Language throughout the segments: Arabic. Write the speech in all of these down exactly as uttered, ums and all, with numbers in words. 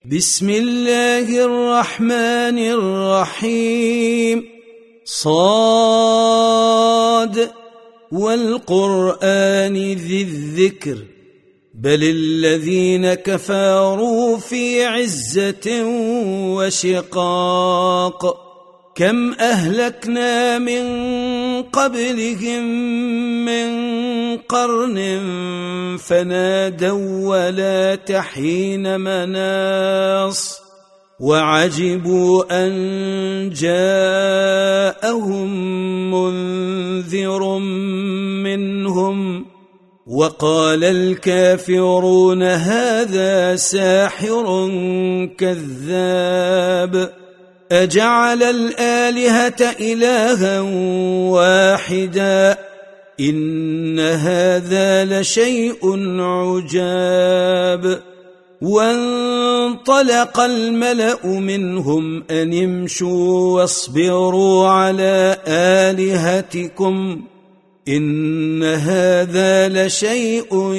بسم الله الرحمن الرحيم. صاد والقرآن ذي الذكر بل الذين كفروا في عزة وشقاق. كم أهلكنا من قبلهم من قرن فنادوا ولا تحين مناص وعجبوا أن جاءهم منذر منهم وقال الكافرون هذا ساحر كذاب. أجعل الآلهة إلها واحدا إن هذا لشيء عجاب. وانطلق الملأ منهم أن امشوا واصبروا على آلهتكم إن هذا لشيء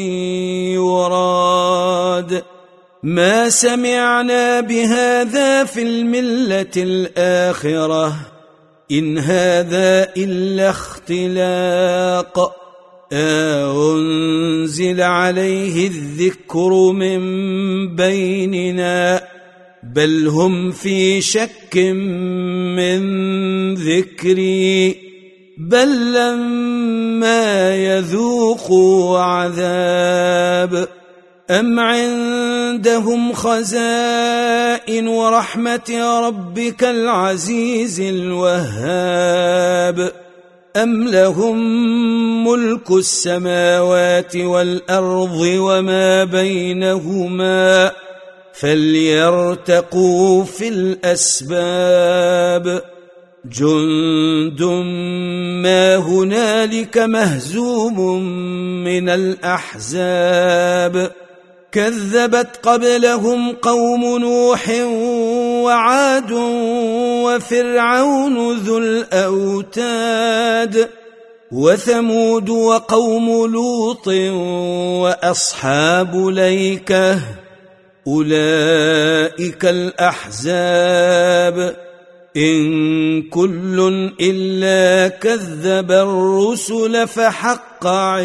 يراد. ما سمعنا بهذا في الملة الآخرة إن هذا إلا اختلاق. أنزل عليه الذكر من بيننا بل هم في شك من ذكري بل لما يذوقوا عذاب. أم عندهم خزائن رحمة ربك العزيز الوهاب أم لهم ملك السماوات والأرض وما بينهما فليرتقوا في الأسباب. جند ما هنالك مهزوم من الأحزاب كذبت قبلهم قوم نوح وعاد وفرعون ذو الأوتاد وثمود وقوم لوط وأصحاب ليكة أولئك الأحزاب إن كل إلا كذب الرسل فحق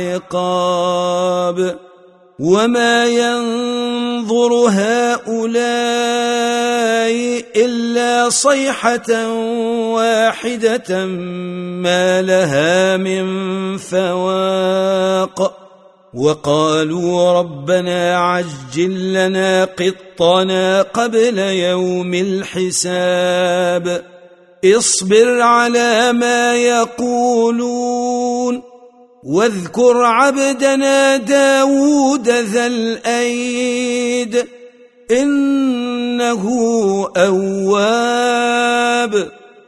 عقاب. وما ينظر هؤلاء إلا صيحة واحدة ما لها من فواق. وقالوا ربنا عجل لنا قطنا قبل يوم الحساب. اصبر على ما يقولون واذكر عبدنا داود ذا الأيد إنه أواب.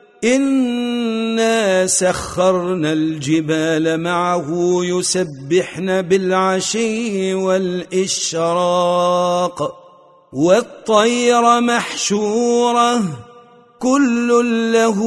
إنا سخرنا الجبال معه يسبحن بالعشي والإشراق والطير محشورة كل له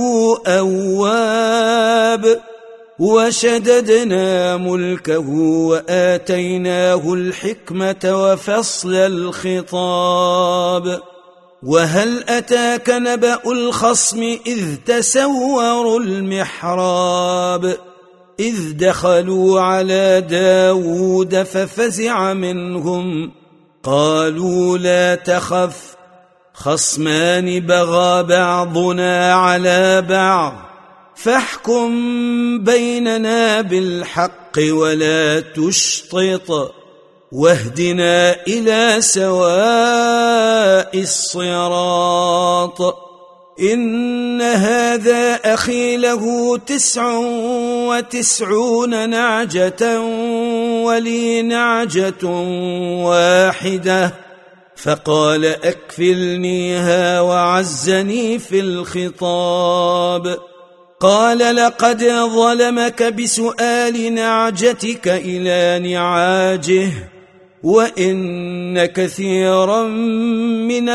أواب. وشددنا ملكه وآتيناه الحكمة وفصل الخطاب. وهل أتاك نبأ الخصم إذ تسوروا المحراب إذ دخلوا على داود ففزع منهم قالوا لا تخف خصمان بغى بعضنا على بعض فاحكم بيننا بالحق ولا تشطط واهدنا إلى سواء الصراط. إن هذا أخي له تسع وتسعون نعجة ولي نعجة واحدة فقال أكفلنيها وعزني في الخطاب. قال لقد ظلمك بسؤال نعجتك إلى نعاجه وإن كثيرا من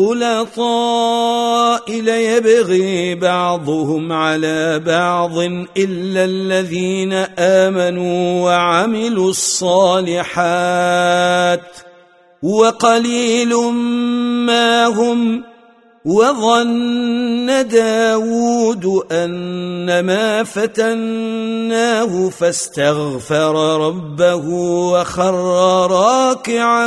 الخلطاء ليبغي بعضهم على بعض إلا الذين آمنوا وعملوا الصالحات وقليل ما هم. وظن داود أنما فتناه فاستغفر ربه وخر راكعا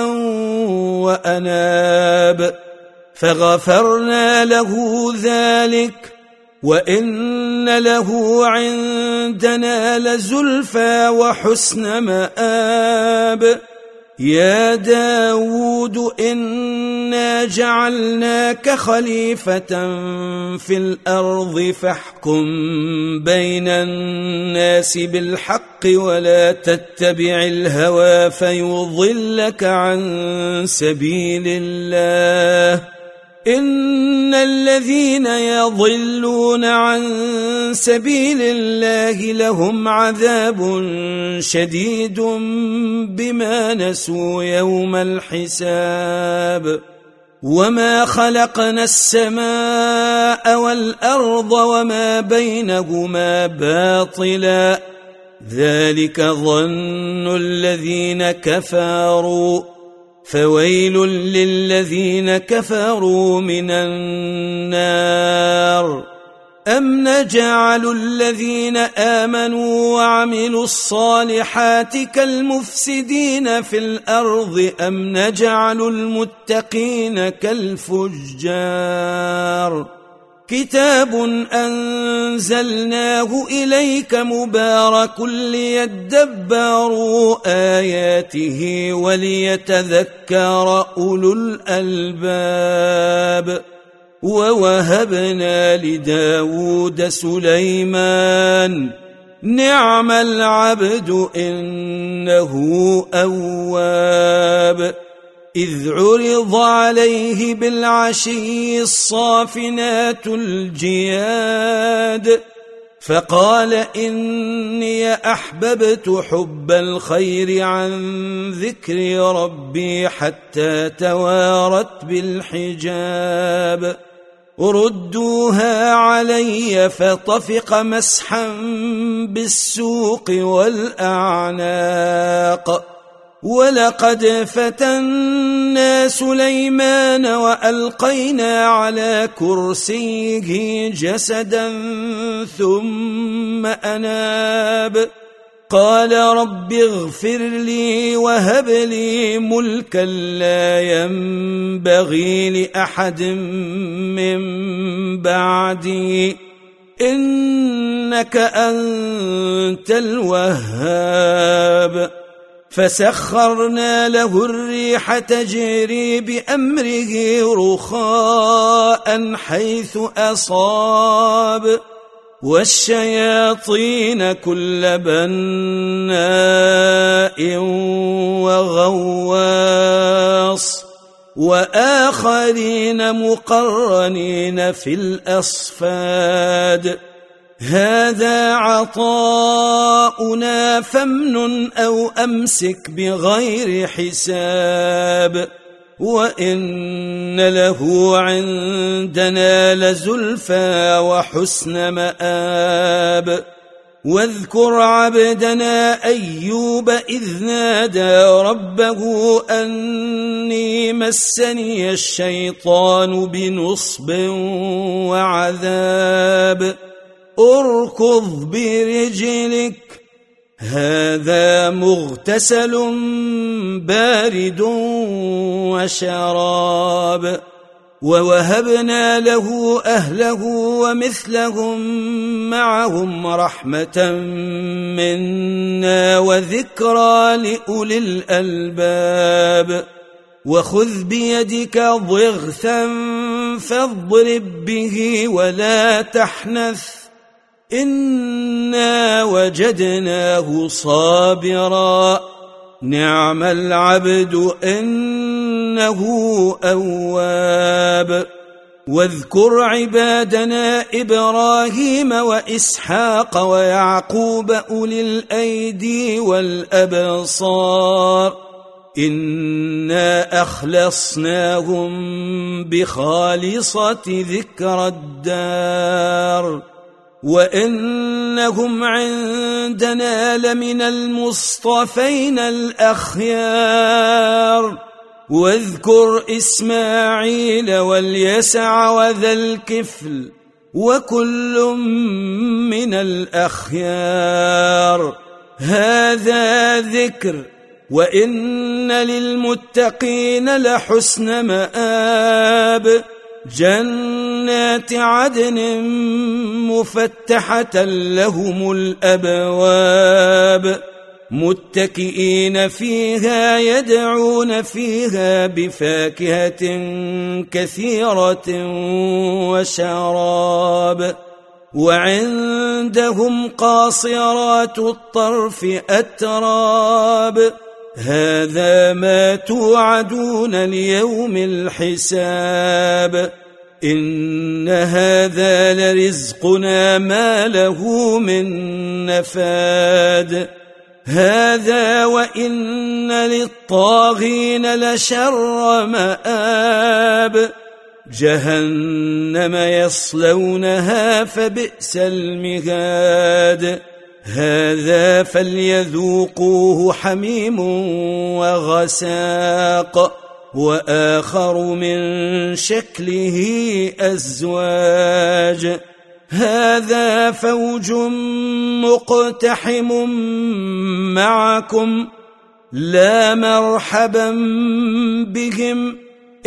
وأناب فغفرنا له ذلك وإن له عندنا لزلفى وحسن مآب. يا داود إنا جعلناك خليفة في الأرض فاحكم بين الناس بالحق ولا تتبع الهوى فيضلك عن سبيل الله. إن الذين يضلون عن سبيل الله لهم عذاب شديد بما نسوا يوم الحساب. وما خلقنا السماء والأرض وما بينهما باطلا ذلك ظن الذين كفروا فويل للذين كفروا من النار. أم نجعل الذين آمنوا وعملوا الصالحات كالمفسدين في الأرض أم نجعل المتقين كالفجار. كتاب أنزلناه إليك مبارك ليدبروا آياته وليتذكر أولو الألباب. ووهبنا لداود سليمان نعم العبد إنه أواب. إذ عرض عليه بالعشي الصافنات الجياد فقال إني أحببت حب الخير عن ذكر ربي حتى توارت بالحجاب. ردوها علي فطفق مسحا بالسوق والأعناق. ولقد فتنا سليمان وألقينا على كرسيه جسدا ثم أناب قال رب اغفر لي وهب لي ملكا لا ينبغي لأحد من بعدي إنك أنت الوهاب. فسخرنا له الريح تجري بأمره رخاء حيث أصاب والشياطين كل بناء وغواص وآخرين مقرنين في الأصفاد. هذا عطاؤنا فامنن أو أمسك بغير حساب وإن له عندنا لزلفى وحسن مآب. واذكر عبدنا أيوب إذ نادى ربه أني مسني الشيطان بنصب وعذاب. اركض برجلك هذا مغتسل بارد وشراب. ووهبنا له أهله ومثلهم معهم رحمة منا وذكرى لأولي الألباب. وخذ بيدك ضغثا فاضرب به ولا تحنث إنا وجدناه صابرا نعم العبد إنه أواب. واذكر عبادنا إبراهيم وإسحاق ويعقوب أولي الأيدي والأبصار إنا أخلصناهم بخالصة ذكر الدار وإنهم عندنا لمن المصطفين الأخيار. واذكر إسماعيل واليسع وذا الكفل وكل من الأخيار. هذا ذكر، وإن للمتقين لحسن مآب. جنات عدن مفتحة لهم الأبواب، متكئين فيها يدعون فيها بفاكهة كثيرة وشراب. وعندهم قاصرات الطرف أتراب. هذا ما توعدون ليوم الحساب. إن هذا لرزقنا ما له من نفاد. هذا وإن للطاغين لشر مآب. جهنم يصلونها فبئس المهاد. هذا فليذوقوه حميم وغساق، وآخر من شكله أزواج. هذا فوج مقتحم معكم لا مرحبا بهم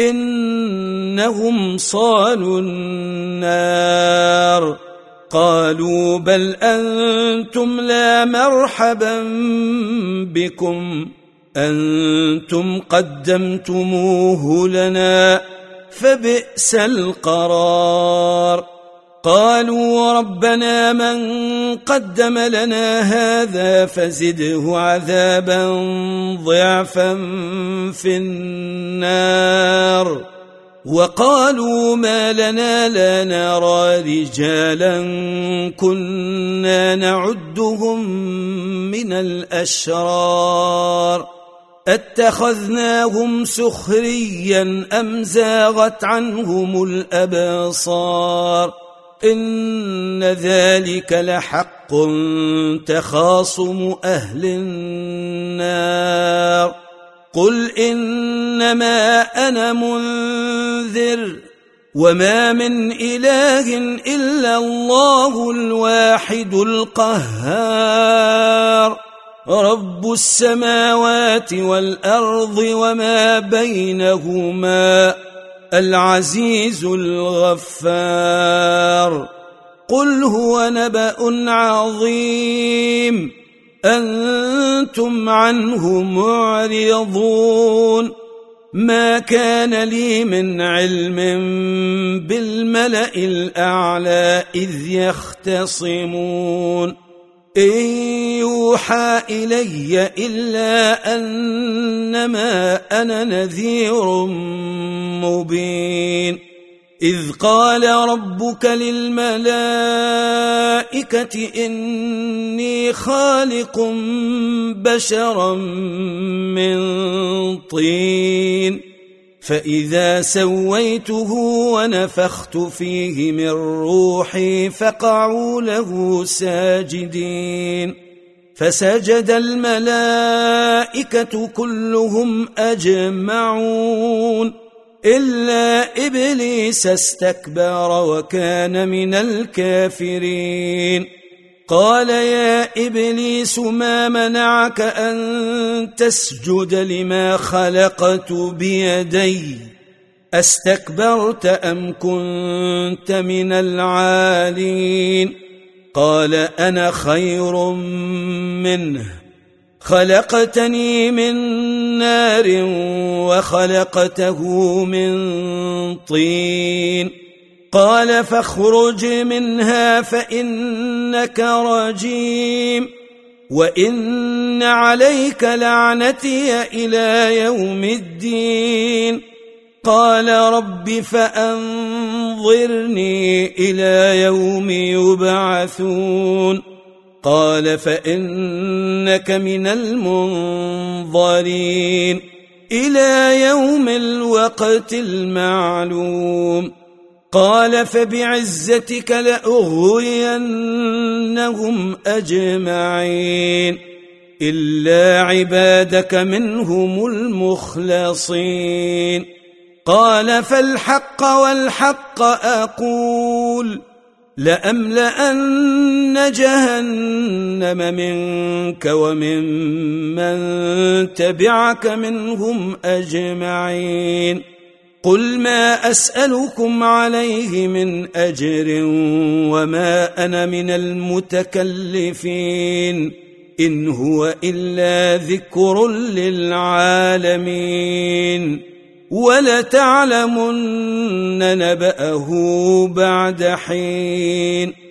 إنهم صالوا النار. قالوا بل أنتم لا مرحبا بكم أنتم قدمتموه لنا فبئس القرار. قالوا ربنا من قدم لنا هذا فزده عذابا ضعفا في النار. وقالوا ما لنا لا نرى رجالا كنا نعدهم من الأشرار اتخذناهم سخريا أم زاغت عنهم الأبصار. إن ذلك لحق تخاصم أهل النار. قل إنما أنا منذر وما من إله إلا الله الواحد القهار. رب السماوات والأرض وما بينهما العزيز الغفار. قل هو نبأ عظيم أنتم عنه معرضون. ما كان لي من علم بالملأ الأعلى إذ يختصمون. إن يوحى إلي إلا أنما أنا نذير مبين. إذ قال ربك للملائكة إني خالق بشرا من طين فإذا سويته ونفخت فيه من روحي فقعوا له ساجدين. فسجد الملائكة كلهم أجمعون إلا إبليس استكبر وكان من الكافرين. قال يا إبليس ما منعك أن تسجد لما خلقت بيدي أستكبرت أم كنت من العالين؟ قال أنا خير منه خلقتني من نار وخلقته من طين. قال فاخرج منها فإنك رجيم وإن عليك لعنتي إلى يوم الدين. قال رب فأنظرني إلى يوم يبعثون. قال فإنك من المنظرين إلى يوم الوقت المعلوم. قال فبعزتك لأغوينهم أجمعين إلا عبادك منهم المخلصين قال فالحق والحق أقول لأملأن جهنم منك ومن من تبعك منهم أجمعين قل ما أسألكم عليه من أجر وما أنا من المتكلفين إن هو إلا ذكر للعالمين ولتعلمن نبأه بعد حين